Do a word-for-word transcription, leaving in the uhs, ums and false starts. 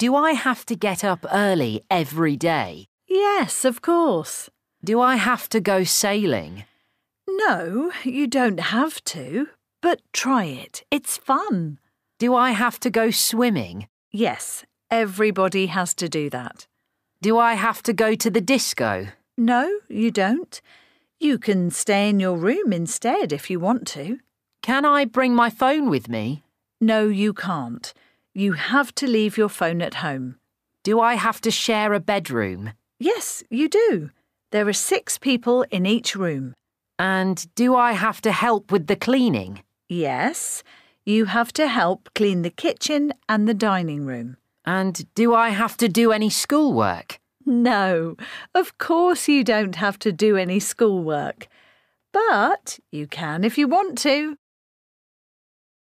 Do I have to get up early every day? Yes, of course. Do I have to go sailing? No, you don't have to, but try it. It's fun. Do I have to go swimming? Yes, everybody has to do that. Do I have to go to the disco? No, you don't. You can stay in your room instead if you want to. Can I bring my phone with me? No, you can't. You have to leave your phone at home. Do I have to share a bedroom? Yes, you do. There are six people in each room. And do I have to help with the cleaning? Yes, you have to help clean the kitchen and the dining room. And do I have to do any schoolwork? No, of course you don't have to do any schoolwork. But you can if you want to.